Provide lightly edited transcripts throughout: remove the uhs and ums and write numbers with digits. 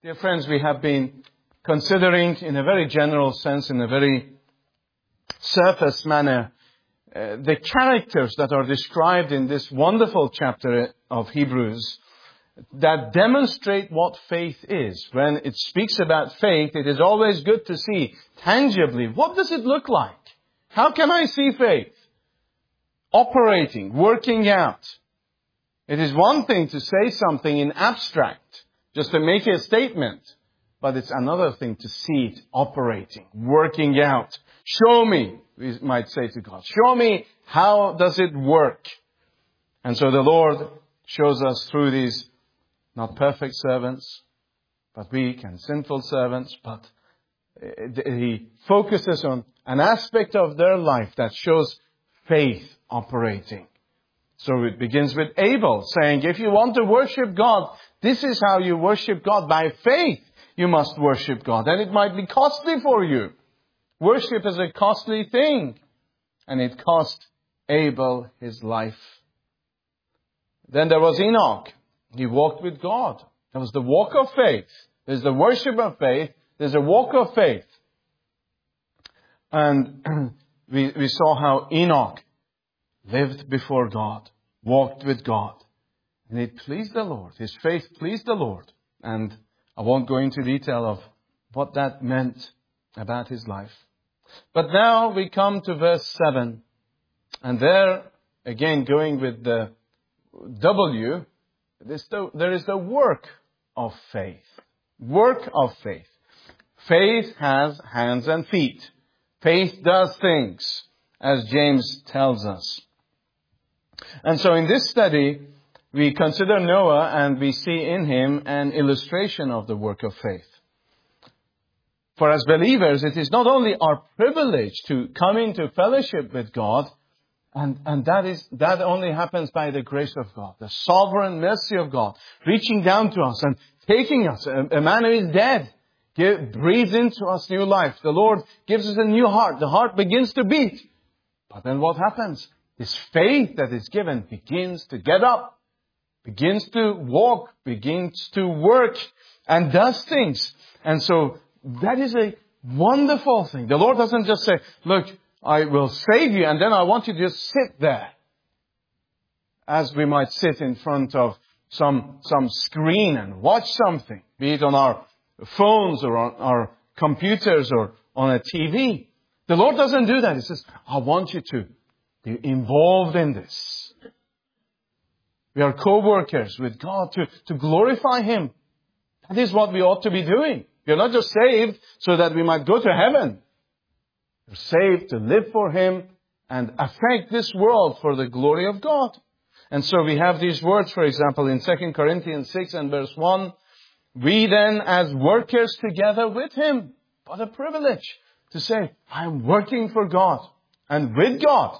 Dear friends, we have been considering in a very general sense, in a very surface manner, the characters that are described in this wonderful chapter of Hebrews that demonstrate what faith is. When it speaks about faith, it is always good to see tangibly, what does it look like? How can I see faith operating, working out? It is one thing to say something in abstract, just to make a statement. But it's another thing to see it operating, working out. Show me, we might say to God, show me how does it work? And so the Lord shows us through these not perfect servants, but weak and sinful servants, but He focuses on an aspect of their life that shows faith operating. So it begins with Abel saying, if you want to worship God, this is how you worship God. By faith, you must worship God. And it might be costly for you. Worship is a costly thing. And it cost Abel his life. Then there was Enoch. He walked with God. That was the walk of faith. There's the worship of faith. There's a walk of faith. And we saw how Enoch lived before God, walked with God. And it pleased the Lord. His faith pleased the Lord. And I won't go into detail of what that meant about his life. But now we come to verse 7. And there, again, going with the W, there is the work of faith. Work of faith. Faith has hands and feet. Faith does things, as James tells us. And so in this study, we consider Noah and we see in him an illustration of the work of faith. For as believers, it is not only our privilege to come into fellowship with God, and that only happens by the grace of God, the sovereign mercy of God, reaching down to us and taking us. A man who is dead breathes into us new life. The Lord gives us a new heart. The heart begins to beat. But then what happens? This faith that is given begins to get up, begins to walk, begins to work, and does things. And so that is a wonderful thing. The Lord doesn't just say, look, I will save you, and then I want you to just sit there. As we might sit in front of some screen and watch something, be it on our phones or on our computers or on a TV. The Lord doesn't do that. He says, I want you to be involved in this. We are co-workers with God to glorify Him. That is what we ought to be doing. We are not just saved so that we might go to heaven. We're saved to live for Him and affect this world for the glory of God. And so we have these words, for example, in 2 Corinthians 6 and verse 1. We then, as workers together with Him, what a privilege to say, I'm working for God and with God.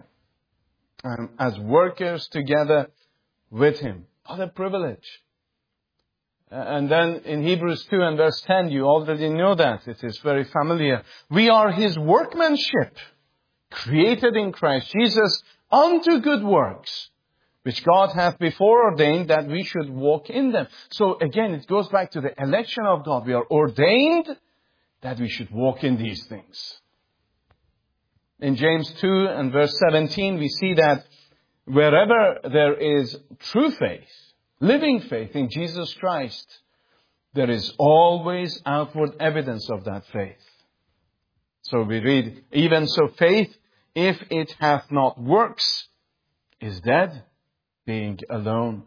As workers together with Him. What a privilege. And then in Hebrews 2 and verse 10, you already know that. It is very familiar. We are His workmanship, created in Christ Jesus unto good works, which God hath before ordained that we should walk in them. So again, it goes back to the election of God. We are ordained that we should walk in these things. In James 2 and verse 17, we see that wherever there is true faith, living faith in Jesus Christ, there is always outward evidence of that faith. So we read, even so faith, if it hath not works, is dead, being alone.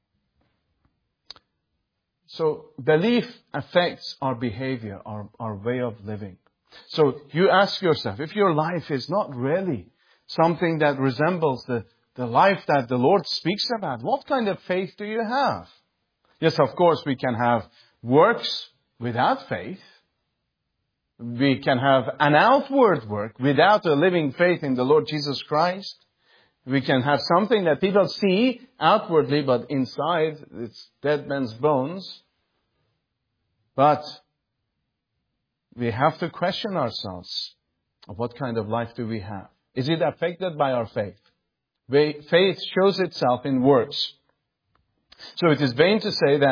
So belief affects our behavior, our way of living. So you ask yourself, if your life is not really something that resembles the life that the Lord speaks about, what kind of faith do you have? Yes, of course, we can have works without faith. We can have an outward work without a living faith in the Lord Jesus Christ. We can have something that people see outwardly, but inside it's dead men's bones. But we have to question ourselves. What kind of life do we have? Is it affected by our faith? Faith shows itself in works. So it is vain to say that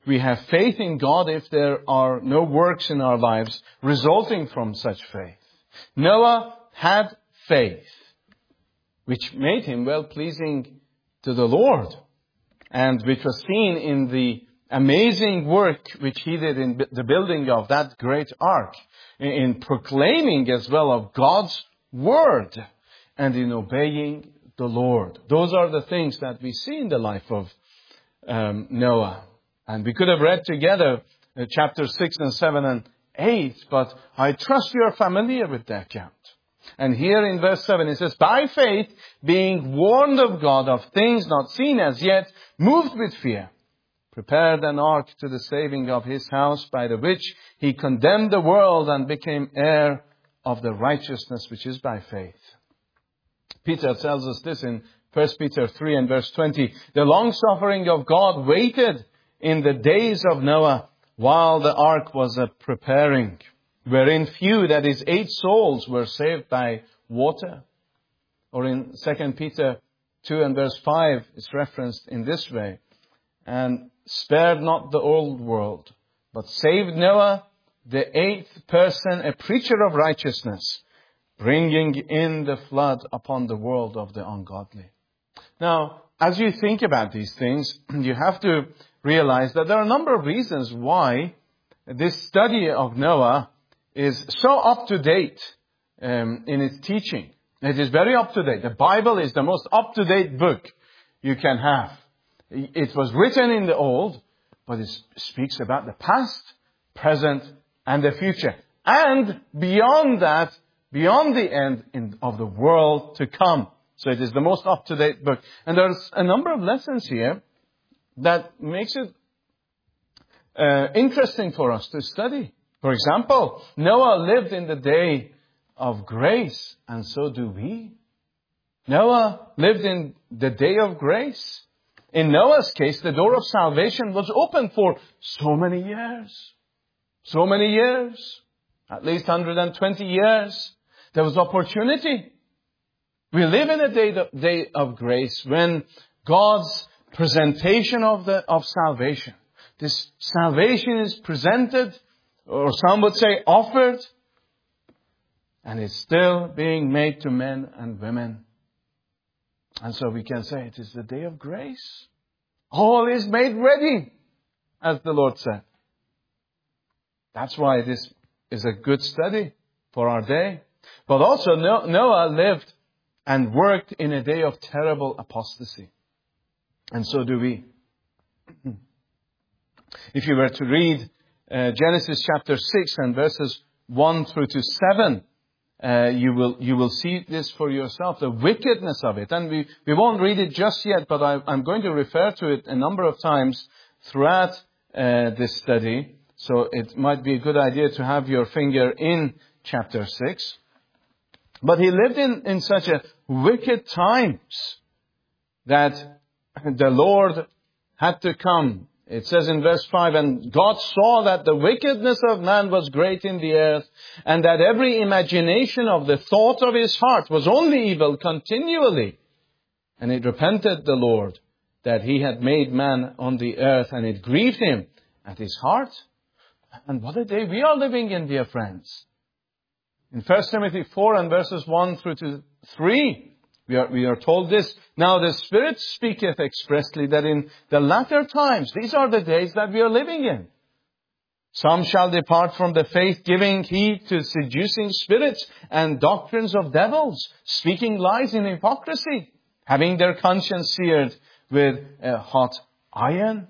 we have faith in God if there are no works in our lives resulting from such faith. Noah had faith, which made him well-pleasing to the Lord, and which was seen in the amazing work which he did in the building of that great ark, in proclaiming as well of God's word, and in obeying the Lord. Those are the things that we see in the life of Noah. And we could have read together chapter 6 and 7 and 8, but I trust you are familiar with the account. And here in verse 7 it says, by faith, being warned of God of things not seen as yet, moved with fear, prepared an ark to the saving of his house, by the which he condemned the world and became heir of the righteousness which is by faith. Peter tells us this in 1 Peter 3 and verse 20. The long-suffering of God waited in the days of Noah while the ark was preparing, wherein few, that is 8 souls, were saved by water. Or in 2 Peter 2 and verse 5, it's referenced in this way. And spared not the old world, but saved Noah, the 8th person, a preacher of righteousness, bringing in the flood upon the world of the ungodly. Now, as you think about these things, you have to realize that there are a number of reasons why this study of Noah is so up to date in its teaching. It is very up to date. The Bible is the most up to date book you can have. It was written in the old, but it speaks about the past, present, and the future. And beyond that, beyond the end of the world to come. So it is the most up to date book. And there's a number of lessons here that makes it interesting for us to study. For example, Noah lived in the day of grace, and so do we. Noah lived in the day of grace. In Noah's case, the door of salvation was open for so many years. So many years. At least 120 years. There was opportunity. We live in a day of grace when God's presentation of salvation. This salvation is presented, or some would say offered, and it's still being made to men and women. And so we can say it is the day of grace. All is made ready, as the Lord said. That's why this is a good study for our day. But also Noah lived and worked in a day of terrible apostasy. And so do we. If you were to read Genesis chapter 6 and verses 1 through to 7, you will see this for yourself, the wickedness of it. And we won't read it just yet, but I'm going to refer to it a number of times throughout this study. So it might be a good idea to have your finger in chapter 6. But he lived in such a wicked times that the Lord had to come. It says in verse 5, and God saw that the wickedness of man was great in the earth, and that every imagination of the thought of his heart was only evil continually. And it repented the Lord that he had made man on the earth, and it grieved him at his heart. And what a day we are living in, dear friends. In 1 Timothy 4 and verses 1 through to 3, we are told this. Now the Spirit speaketh expressly that in the latter times, these are the days that we are living in. Some shall depart from the faith, giving heed to seducing spirits and doctrines of devils, speaking lies in hypocrisy, having their conscience seared with a hot iron.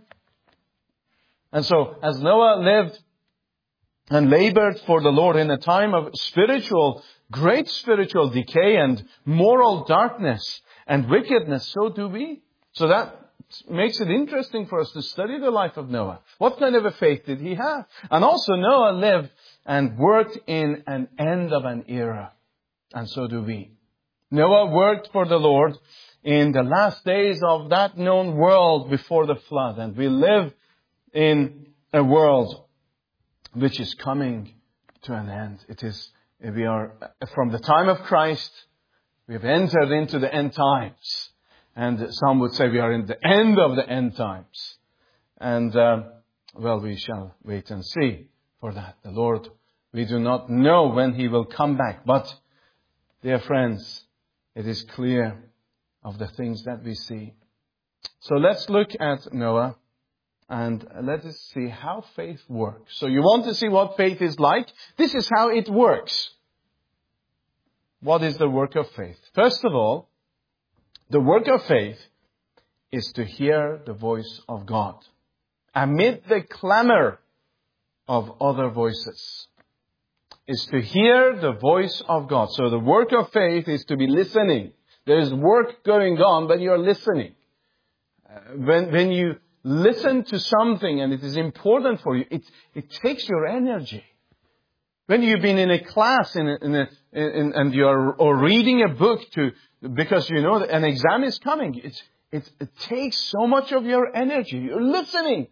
And so, as Noah lived and labored for the Lord in a time of great spiritual decay and moral darkness and wickedness, so do we. So that makes it interesting for us to study the life of Noah. What kind of a faith did he have? And also Noah lived and worked in an end of an era. And so do we. Noah worked for the Lord in the last days of that known world before the flood. And we live in a world which is coming to an end. We are, from the time of Christ, we have entered into the end times. And some would say we are in the end of the end times. And Well, we shall wait and see for that. The Lord, we do not know when He will come back. But, dear friends, it is clear of the things that we see. So let's look at Noah and let us see how faith works. So you want to see what faith is like? This is how it works. What is the work of faith? First of all, the work of faith is to hear the voice of God amid the clamor of other voices. Is to hear the voice of God. So the work of faith is to be listening. There is work going on, but you are listening. When you listen to something and it is important for you, it takes your energy. When you've been in a class and you are reading a book because you know that an exam is coming, it takes so much of your energy. You're listening.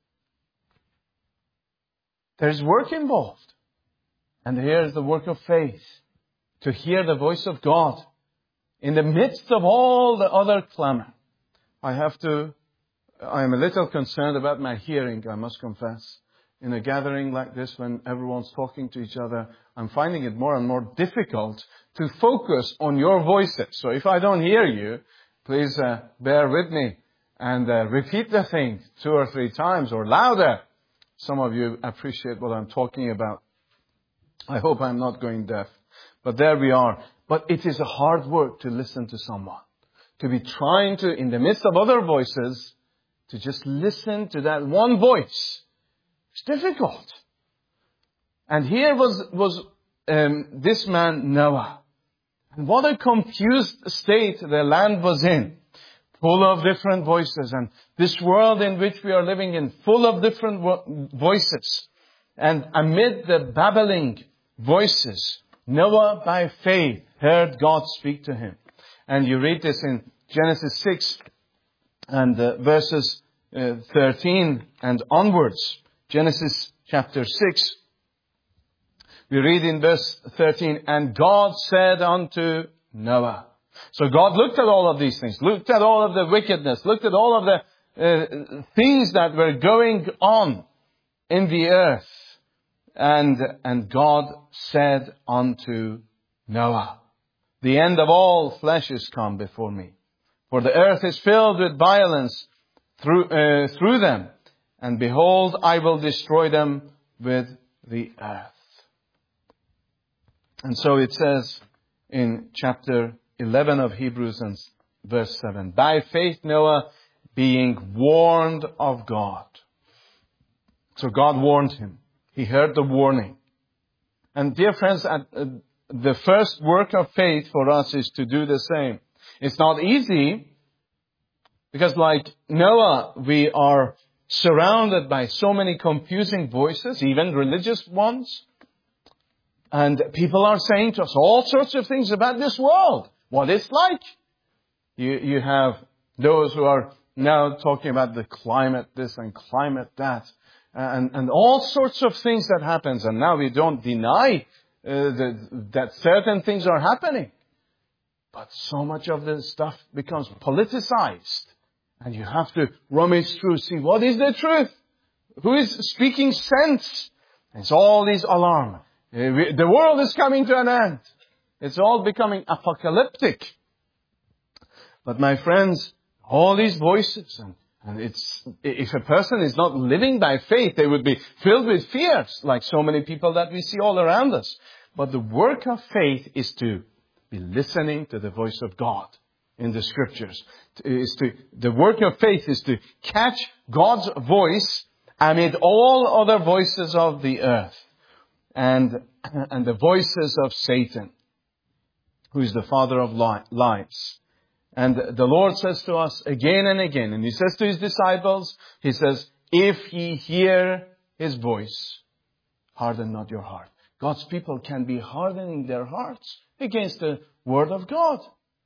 There's work involved. And here is the work of faith. To hear the voice of God in the midst of all the other clamor. I am a little concerned about my hearing, I must confess. In a gathering like this, when everyone's talking to each other, I'm finding it more and more difficult to focus on your voices. So if I don't hear you, please bear with me and repeat the thing 2 or 3 times or louder. Some of you appreciate what I'm talking about. I hope I'm not going deaf. But there we are. But it is a hard work to listen to someone. To be trying to, in the midst of other voices, to just listen to that one voice. It's difficult. And here was this man Noah. And what a confused state the land was in. Full of different voices. And this world in which we are living in, full of different voices. And amid the babbling voices, Noah by faith heard God speak to him. And you read this in Genesis 6 and verses 13 and onwards. Genesis chapter 6. We read in verse 13, and God said unto Noah. So God looked at all of these things, looked at all of the wickedness, looked at all of the things that were going on in the earth. And God said unto Noah, the end of all flesh is come before me. For the earth is filled with violence through them. And behold, I will destroy them with the earth. And so it says in chapter 11 of Hebrews and verse 7, by faith Noah being warned of God. So God warned him. He heard the warning. And dear friends, the first work of faith for us is to do the same. It's not easy because like Noah, we are surrounded by so many confusing voices, even religious ones. And people are saying to us all sorts of things about this world, what it's like. You have those who are now talking about the climate this and climate that. And all sorts of things that happens. And now we don't deny that certain things are happening. But so much of the stuff becomes politicized. And you have to rummage through, see what is the truth? Who is speaking sense? It's all these alarm. The world is coming to an end. It's all becoming apocalyptic. But my friends, all these voices and if a person is not living by faith, they would be filled with fears, like so many people that we see all around us. But the work of faith is to be listening to the voice of God in the Scriptures. The work of faith is to catch God's voice amid all other voices of the earth and the voices of Satan, who is the father of lies. And the Lord says to us again and again, and He says to His disciples, He says, if ye hear His voice, harden not your heart. God's people can be hardening their hearts against the Word of God.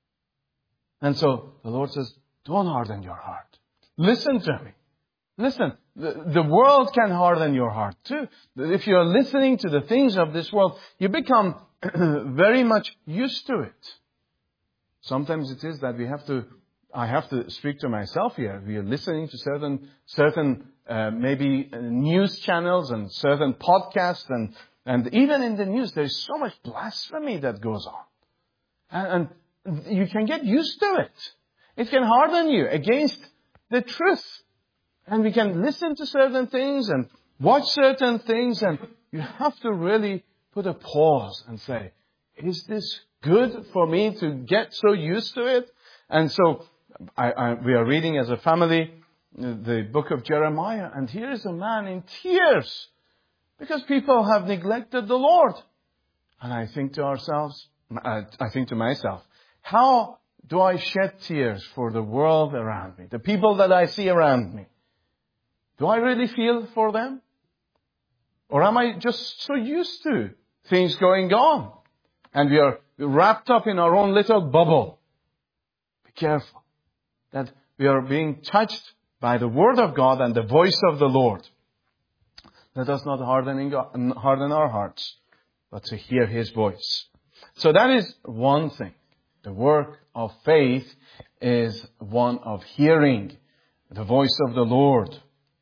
And so the Lord says, don't harden your heart. Listen to me. Listen, the world can harden your heart too. If you're listening to the things of this world, you become very much used to it. Sometimes it is that I have to speak to myself here. We are listening to certain maybe news channels and certain podcasts and even in the news, there's so much blasphemy that goes on. And you can get used to it. It can harden you against the truth. And we can listen to certain things and watch certain things, and you have to really put a pause and say, is this good for me to get so used to it? And so we are reading as a family the book of Jeremiah, and here is a man in tears because people have neglected the Lord. And I think to myself, how do I shed tears for the world around me, the people that I see around me? Do I really feel for them? Or am I just so used to things going on? And we are wrapped up in our own little bubble. Be careful that we are being touched by the Word of God and the voice of the Lord. Let us not harden our hearts, but to hear His voice. So that is one thing. The work of faith is one of hearing the voice of the Lord.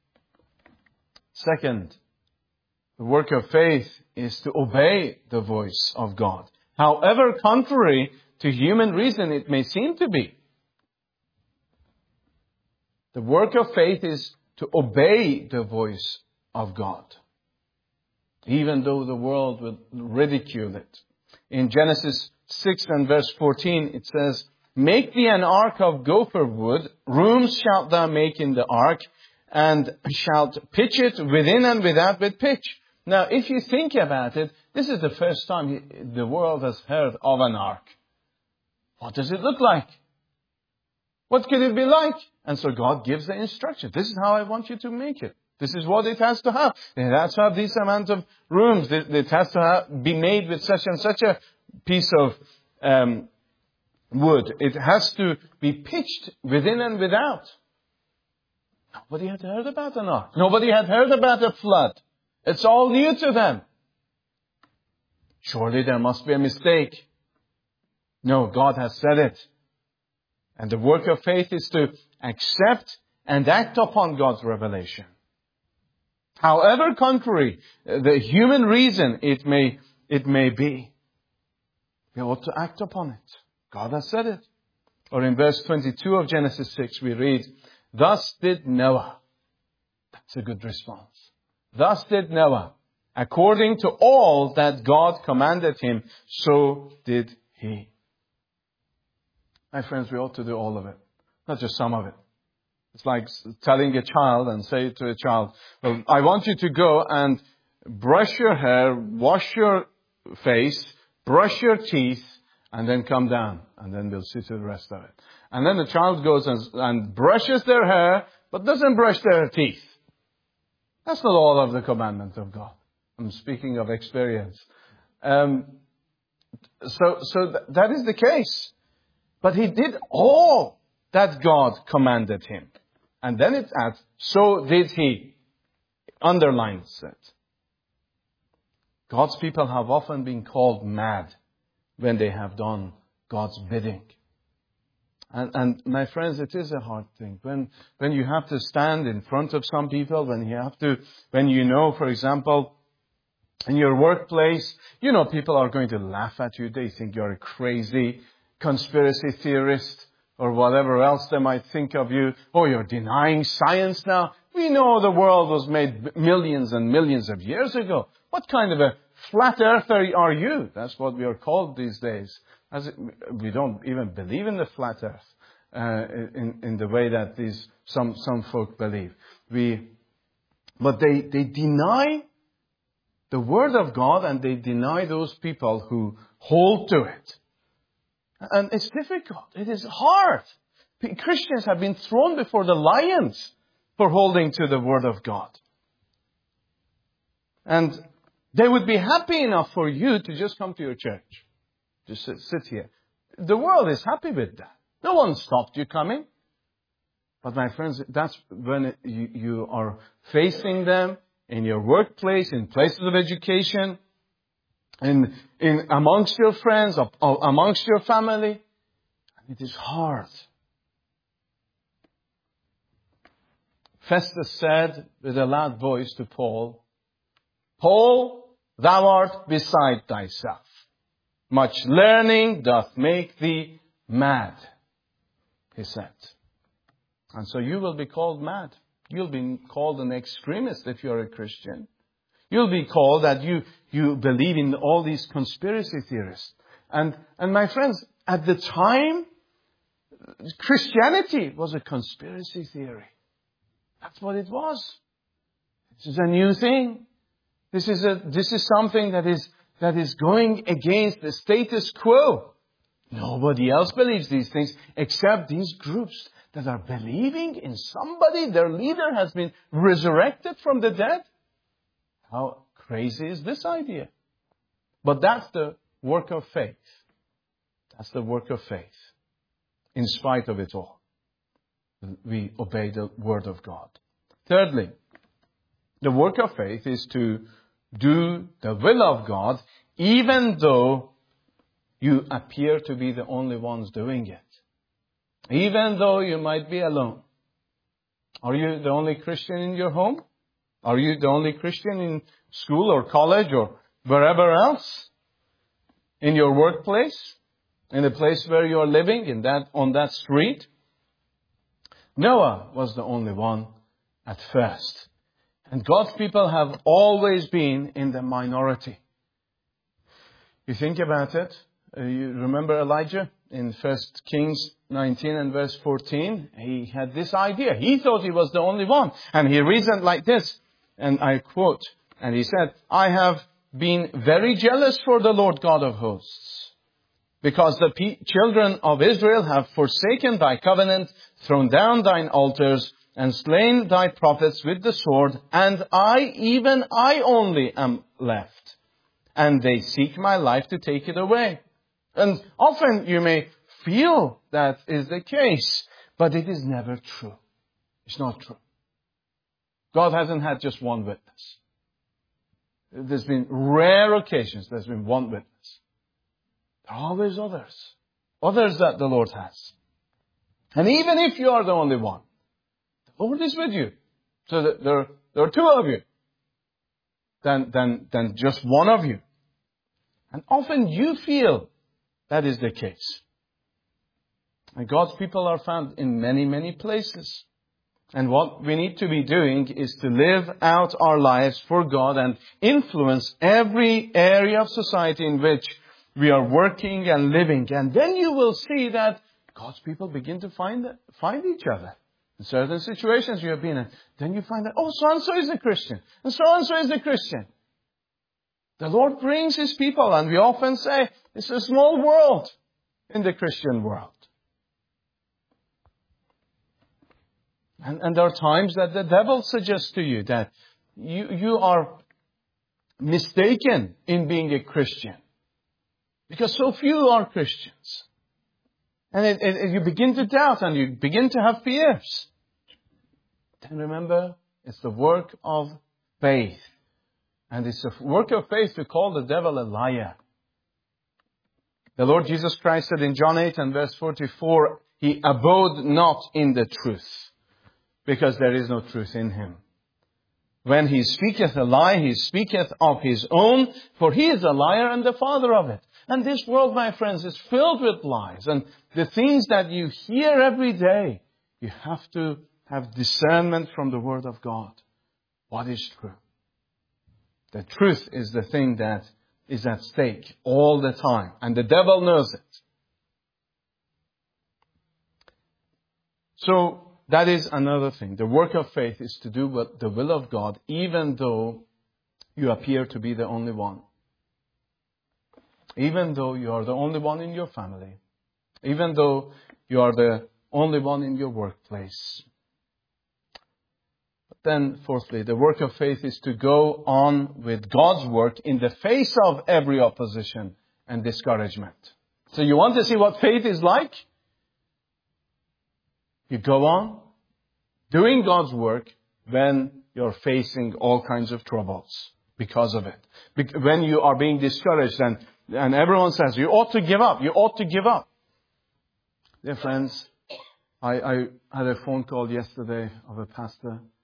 Second, the work of faith is to obey the voice of God, however contrary to human reason it may seem to be. The work of faith is to obey the voice of God, even though the world will ridicule it. In Genesis 6 and verse 14, it says, "Make thee an ark of gopher wood, rooms shalt thou make in the ark, and shalt pitch it within and without with pitch." Now, if you think about it, this is the first time the world has heard of an ark. What does it look like? What could it be like? And so God gives the instruction. This is how I want you to make it. This is what it has to have. It has to have this amount of rooms. It has to be made with such and such a piece of wood. It has to be pitched within and without. Nobody had heard about an ark. Nobody had heard about a flood. It's all new to them. Surely there must be a mistake. No, God has said it. And the work of faith is to accept and act upon God's revelation. However contrary the human reason it may be, we ought to act upon it. God has said it. Or in verse 22 of Genesis 6 we read, "Thus did Noah." That's a good response. "Thus did Noah, according to all that God commanded him, so did he." My friends, we ought to do all of it, not just some of it. It's like telling a child and say to a child, "Well, I want you to go and brush your hair, wash your face, brush your teeth, and then come down, and then we'll see to the rest of it." And then the child goes and brushes their hair, but doesn't brush their teeth. That's not all of the commandment of God. I'm speaking of experience. So that is the case. But he did all that God commanded him. And then it adds, "So did he." Underlines it. God's people have often been called mad when they have done God's bidding. And my friends, it is a hard thing. When you have to stand in front of some people, when you know, for example, in your workplace, people are going to laugh at you. They think you're a crazy conspiracy theorist or whatever else they might think of you. "Oh, you're denying science now." We know the world was made millions and millions of years ago. What kind of a flat earther are you? That's what we are called these days. We don't even believe in the flat earth in the way that some folk believe. But they deny the Word of God, and they deny those people who hold to it. And it's difficult. It is hard. Christians have been thrown before the lions for holding to the Word of God. And they would be happy enough for you to just come to your church. Just sit here. The world is happy with that. No one stopped you coming. But my friends, that's when you are facing them in your workplace, in places of education, in amongst your friends, amongst your family. And it is hard. Festus said with a loud voice to Paul, Paul, thou art beside thyself. Much learning doth make thee mad, he said. And so you will be called mad. You'll be called an extremist if you're a Christian. You'll be called that you believe in all these conspiracy theories. And my friends, at the time, Christianity was a conspiracy theory. That's what it was. This is a new thing. This is something that is going against the status quo. Nobody else believes these things except these groups that are believing in somebody. Their leader has been resurrected from the dead. How crazy is this idea? But that's the work of faith. That's the work of faith. In spite of it all, we obey the Word of God. Thirdly, the work of faith is to do the will of God, even though you appear to be the only ones doing it. Even though you might be alone. Are you the only Christian in your home? Are you the only Christian in school or college or wherever else? In your workplace? In the place where you are living, on that street? Noah was the only one at first. And God's people have always been in the minority. You think about it. You remember Elijah in 1 Kings 19 and verse 14? He had this idea. He thought he was the only one. And he reasoned like this. And I quote, and he said, I have been very jealous for the Lord God of hosts, because the children of Israel have forsaken thy covenant, thrown down thine altars, and slain thy prophets with the sword, and even I only am left. And they seek my life to take it away. And often you may feel that is the case, but it is never true. It's not true. God hasn't had just one witness. There's been rare occasions there's been one witness. There are always others. Others that the Lord has. And even if you are the only one, the Lord is with you. So that there are two of you than just one of you. And often you feel that is the case. And God's people are found in many, many places. And what we need to be doing is to live out our lives for God and influence every area of society in which we are working and living. And then you will see that God's people begin to find each other. In certain situations you have been in, then you find that, so-and-so is a Christian, and so-and-so is a Christian. The Lord brings His people, and we often say, it's a small world in the Christian world. And there are times that the devil suggests to you that you are mistaken in being a Christian. Because so few are Christians. And you begin to doubt and you begin to have fears. Then remember, it's the work of faith. And it's the work of faith to call the devil a liar. The Lord Jesus Christ said in John 8 and verse 44, He abode not in the truth, because there is no truth in Him. When He speaketh a lie, He speaketh of His own, for He is a liar and the father of it. And this world, my friends, is filled with lies. And the things that you hear every day, you have to have discernment from the Word of God. What is true? The truth is the thing that is at stake all the time. And the devil knows it. So, that is another thing. The work of faith is to do the will of God, even though you appear to be the only one. Even though you are the only one in your family. Even though you are the only one in your workplace. But then, fourthly, the work of faith is to go on with God's work in the face of every opposition and discouragement. So you want to see what faith is like? You go on doing God's work when you're facing all kinds of troubles because of it. When you are being discouraged and everyone says, you ought to give up, you ought to give up. Dear friends, I had a phone call yesterday of a pastor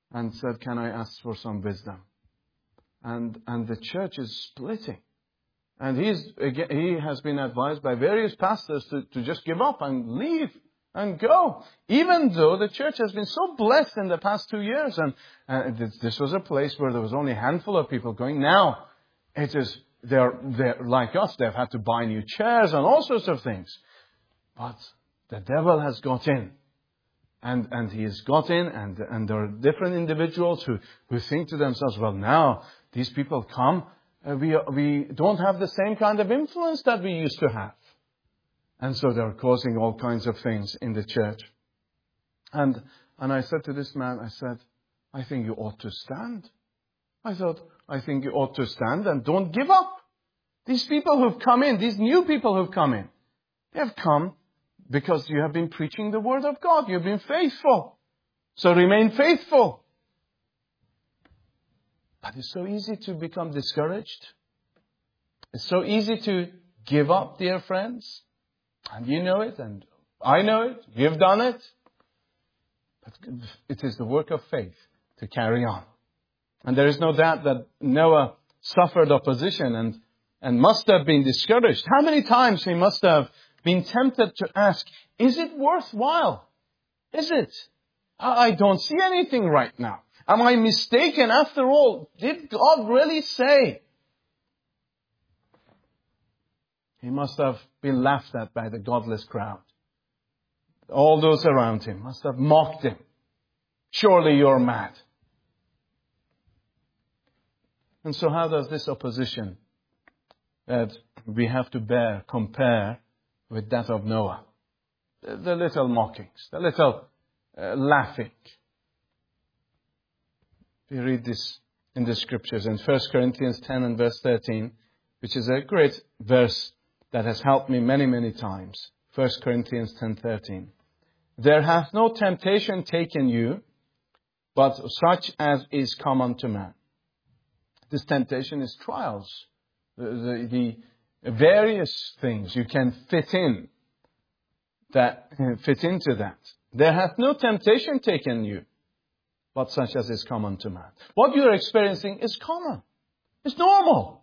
and said, can I ask for some wisdom? And the church is splitting. And he has been advised by various pastors to just give up and leave and go. Even though the church has been so blessed in the past 2 years. And this was a place where there was only a handful of people going. Now, they're like us. They've had to buy new chairs and all sorts of things. But the devil has got in. And he has got in, and there are different individuals who think to themselves, well, now these people come, we don't have the same kind of influence that we used to have. And so they're causing all kinds of things in the church. And I said to this man, I said, I think you ought to stand. I think you ought to stand and don't give up. These people who've come in, these new people who've come in, they have come because you have been preaching the Word of God. You've been faithful. So remain faithful. But it's so easy to become discouraged. It's so easy to give up, dear friends. And you know it, and I know it. You've done it. But it is the work of faith to carry on. And there is no doubt that Noah suffered opposition and must have been discouraged. How many times he must have been tempted to ask, is it worthwhile? Is it? I don't see anything right now. Am I mistaken after all? Did God really say? He must have been laughed at by the godless crowd. All those around him must have mocked him. Surely you're mad. And so how does this opposition that we have to bear compare with that of Noah? The little mockings, the little laughing. We read this in the Scriptures in 1 Corinthians 10 and verse 13, which is a great verse that has helped me many, many times. 1 Corinthians 10:13. There hath no temptation taken you, but such as is common to man. This temptation is trials. The various things you can fit into that. There hath no temptation taken you, but such as is common to man. What you are experiencing is common. It's normal.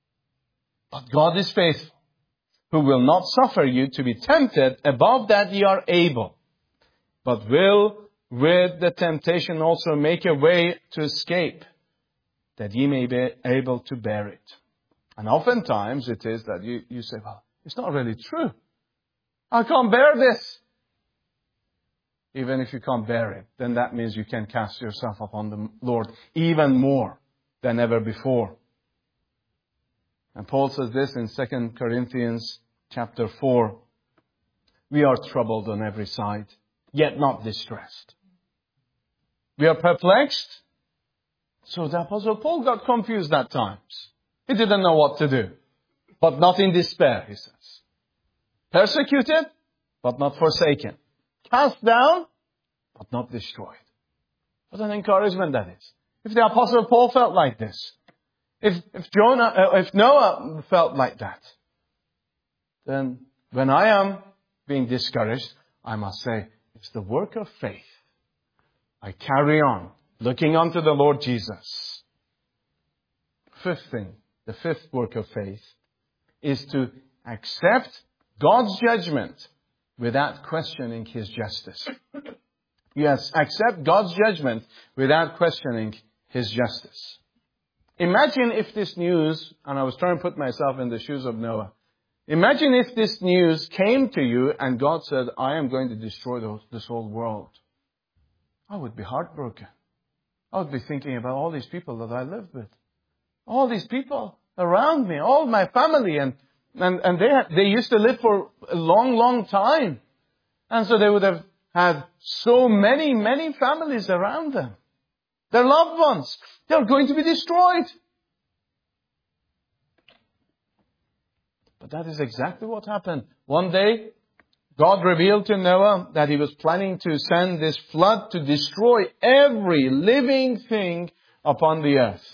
But God is faithful, who will not suffer you to be tempted above that ye are able, but will with the temptation also make a way to escape, that ye may be able to bear it. And oftentimes it is that you say, well, it's not really true. I can't bear this. Even if you can't bear it, then that means you can cast yourself upon the Lord even more than ever before. And Paul says this in 2 Corinthians chapter 4. We are troubled on every side, yet not distressed. We are perplexed. So the Apostle Paul got confused at times. He didn't know what to do. But not in despair, he says. Persecuted, but not forsaken. Cast down, but not destroyed. What an encouragement that is. If the Apostle Paul felt like this, if Noah felt like that, then when I am being discouraged, I must say, it's the work of faith. I carry on, looking unto the Lord Jesus. Fifth thing, the fifth work of faith, is to accept God's judgment without questioning His justice. Yes, accept God's judgment without questioning His justice. Imagine if this news, and I was trying to put myself in the shoes of Noah. Imagine if this news came to you and God said, I am going to destroy this whole world. I would be heartbroken. I would be thinking about all these people that I lived with. All these people around me, all my family, and they used to live for a long, long time. And so they would have had so many, many families around them. Their loved ones, they're going to be destroyed. But that is exactly what happened. One day, God revealed to Noah that He was planning to send this flood to destroy every living thing upon the earth.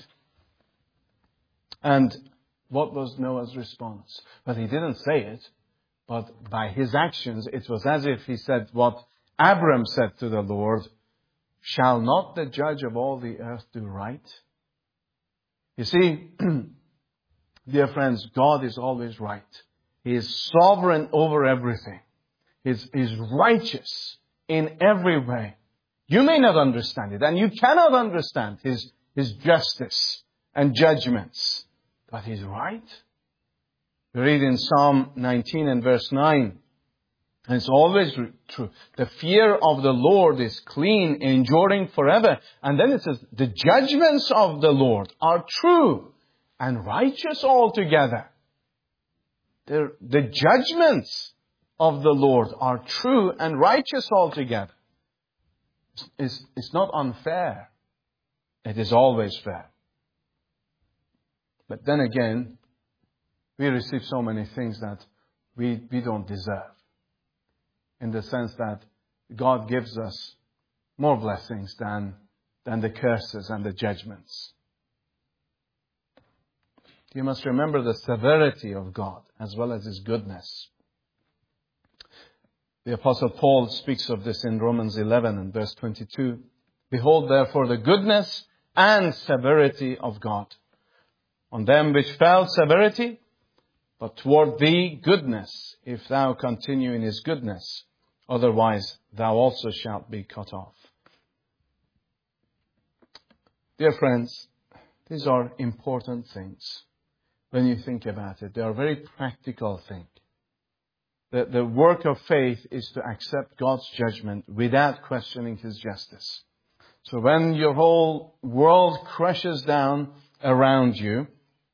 And what was Noah's response? Well, he didn't say it, but by his actions, it was as if he said what Abram said to the Lord, shall not the judge of all the earth do right? You see, dear friends, God is always right. He is sovereign over everything. He's righteous in every way. You may not understand it, and you cannot understand His justice and judgments. But He's right. We read in Psalm 19 and verse 9, and it's always true. The fear of the Lord is clean, enduring forever. And then it says, the judgments of the Lord are true and righteous altogether. The judgments of the Lord are true and righteous altogether. It's not unfair. It is always fair. But then again, we receive so many things that we don't deserve. In the sense that God gives us more blessings than the curses and the judgments. You must remember the severity of God as well as His goodness. The Apostle Paul speaks of this in Romans 11 and verse 22. Behold, therefore, the goodness and severity of God. On them which fell severity, but toward thee goodness, if thou continue in His goodness. Otherwise, thou also shalt be cut off. Dear friends, these are important things. When you think about it, they are very practical things. The work of faith is to accept God's judgment without questioning His justice. So when your whole world crashes down around you,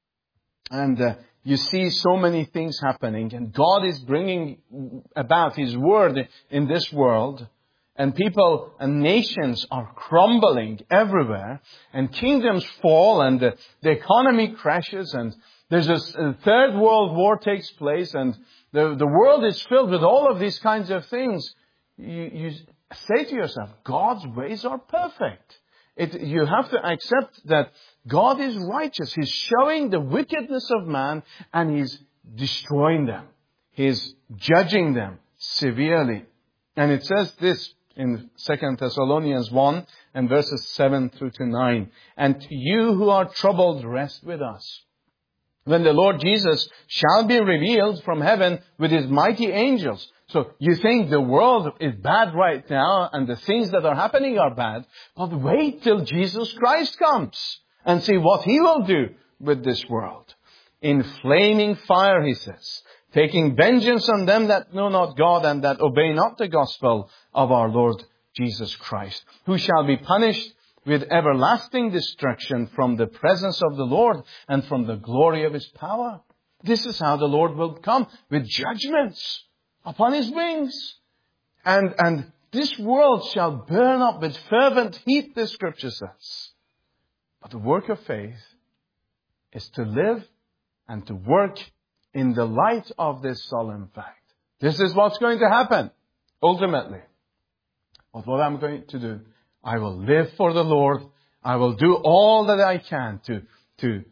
and you see so many things happening, and God is bringing about His word in this world, and people and nations are crumbling everywhere, and kingdoms fall, and the economy crashes, and there's a third world war takes place, and the world is filled with all of these kinds of things. You say to yourself, God's ways are perfect. You have to accept that God is righteous. He's showing the wickedness of man and He's destroying them. He's judging them severely. And it says this in 2 Thessalonians 1 and verses 7 through to 9. And to you who are troubled, rest with us, when the Lord Jesus shall be revealed from heaven with His mighty angels. So you think the world is bad right now and the things that are happening are bad, but wait till Jesus Christ comes and see what He will do with this world. In flaming fire, He says, taking vengeance on them that know not God and that obey not the gospel of our Lord Jesus Christ, who shall be punished with everlasting destruction from the presence of the Lord and from the glory of His power. This is how the Lord will come, with judgments upon His wings. And this world shall burn up with fervent heat, the Scripture says. But the work of faith is to live and to work in the light of this solemn fact. This is what's going to happen, ultimately. But what I'm going to do, I will live for the Lord. I will do all that I can to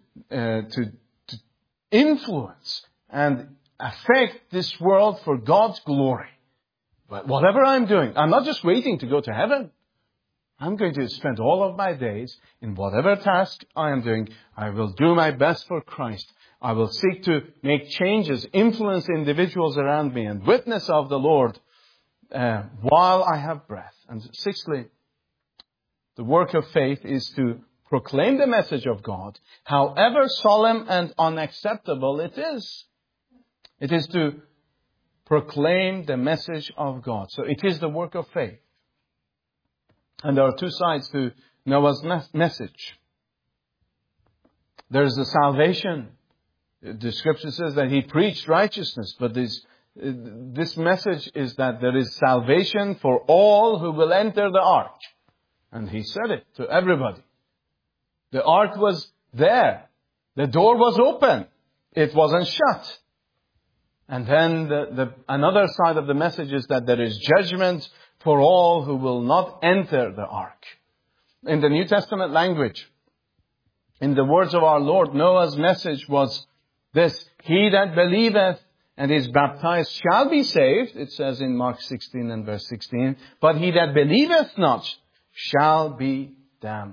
influence and affect this world for God's glory. But whatever I'm doing, I'm not just waiting to go to heaven. I'm going to spend all of my days in whatever task I am doing. I will do my best for Christ. I will seek to make changes, influence individuals around me, and witness of the Lord while I have breath. And sixthly, the work of faith is to proclaim the message of God, however solemn and unacceptable it is. It is to proclaim the message of God. So it is the work of faith. And there are two sides to Noah's message. There is the salvation. The Scripture says that he preached righteousness, but this message is that there is salvation for all who will enter the ark. And he said it to everybody. The ark was there. The door was open. It wasn't shut. And then another side of the message is that there is judgment for all who will not enter the ark. In the New Testament language, in the words of our Lord, Noah's message was this: he that believeth and is baptized shall be saved, it says in Mark 16 and verse 16. But he that believeth not shall be damned.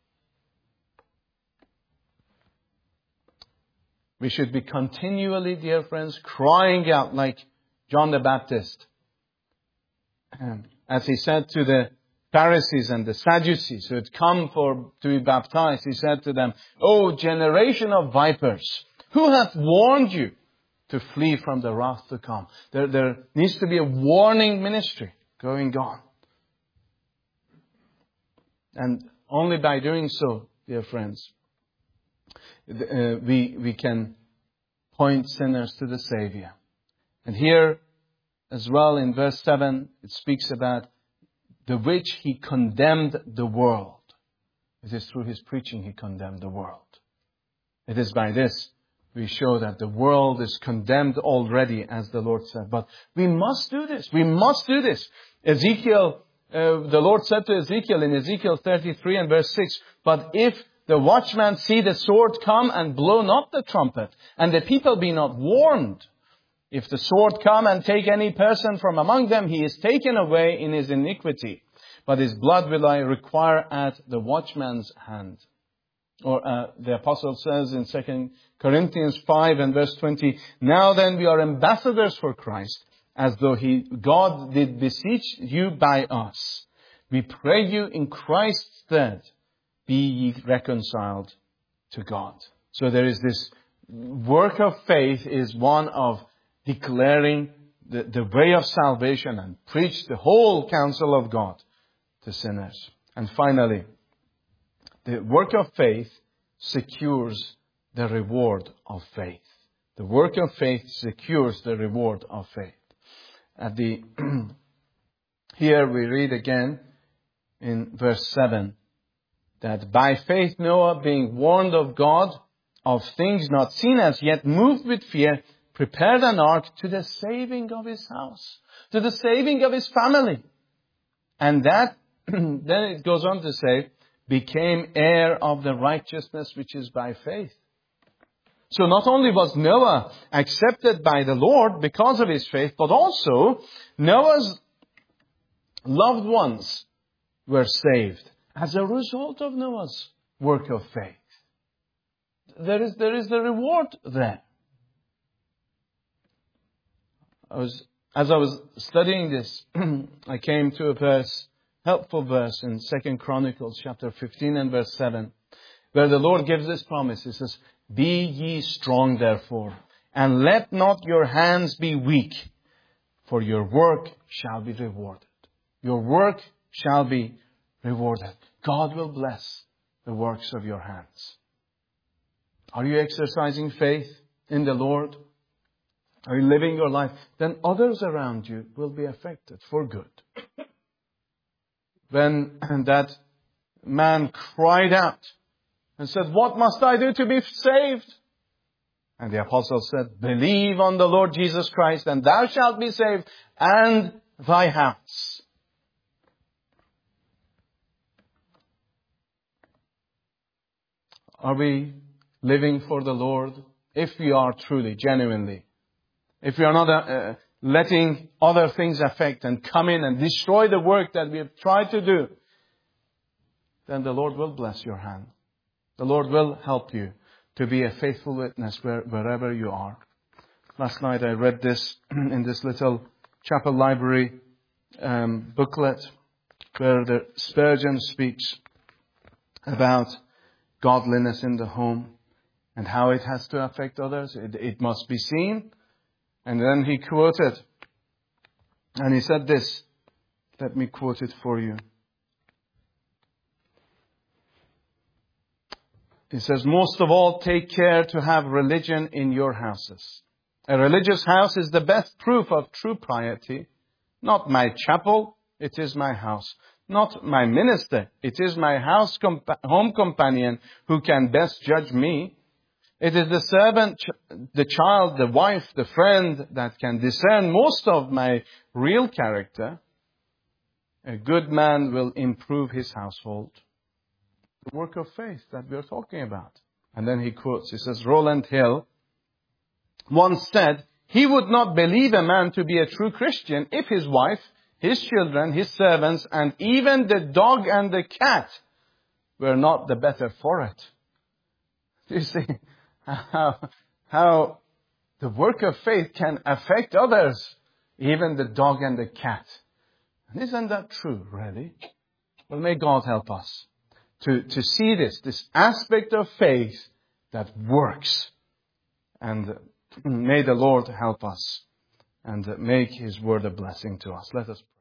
We should be continually, dear friends, crying out like John the Baptist. As he said to the Pharisees and the Sadducees who had come to be baptized, he said to them, O generation of vipers, who hath warned you to flee from the wrath to come? There needs to be a warning ministry going on. And only by doing so, dear friends, we can point sinners to the Savior. And here as well in verse 7, it speaks about the which he condemned the world. It is through his preaching he condemned the world. It is by this we show that the world is condemned already, as the Lord said. But we must do this. We must do this. The Lord said to Ezekiel in Ezekiel 33 and verse 6, but if the watchman see the sword come and blow not the trumpet, and the people be not warned, if the sword come and take any person from among them, he is taken away in his iniquity. But his blood will I require at the watchman's hand. Or the apostle says in 2 Corinthians 5 and verse 20, now then we are ambassadors for Christ, as though God did beseech you by us. We pray you in Christ's stead, be ye reconciled to God. So there is this work of faith is one of declaring the way of salvation and preach the whole counsel of God to sinners. And finally, the work of faith secures the reward of faith. The work of faith secures the reward of faith. Here we read again in verse 7 that by faith Noah, being warned of God of things not seen as yet, moved with fear, prepared an ark to the saving of his house, to the saving of his family. And that, then it goes on to say, became heir of the righteousness which is by faith. So not only was Noah accepted by the Lord because of his faith, but also Noah's loved ones were saved as a result of Noah's work of faith. There is the reward there. As I was studying this, I came to a helpful verse in 2 Chronicles chapter 15 and verse 7, where the Lord gives this promise. He says, be ye strong therefore, and let not your hands be weak, for your work shall be rewarded. Your work shall be rewarded. God will bless the works of your hands. Are you exercising faith in the Lord? Are you living your life? Then others around you will be affected for good. When that man cried out and said, what must I do to be saved? And the apostle said, believe on the Lord Jesus Christ, and thou shalt be saved, and thy house. Are we living for the Lord? If we are truly, genuinely. If we are not letting other things affect and come in and destroy the work that we have tried to do, then the Lord will bless your hand. The Lord will help you to be a faithful witness wherever you are. Last night I read this in this little chapel library booklet where the Spurgeon speaks about godliness in the home and how it has to affect others. It must be seen. And then he quoted, and he said this. Let me quote it for you. He says, most of all, take care to have religion in your houses. A religious house is the best proof of true piety. Not my chapel, it is my house. Not my minister, it is my home companion who can best judge me. It is the servant, the child, the wife, the friend that can discern most of my real character. A good man will improve his household. The work of faith that we are talking about. And then he quotes, he says, Rowland Hill once said, he would not believe a man to be a true Christian if his wife his children, his servants, and even the dog and the cat were not the better for it. Do you see how the work of faith can affect others, even the dog and the cat? And isn't that true, really? Well, may God help us to see this aspect of faith that works. And may the Lord help us and make His word a blessing to us. Let us pray.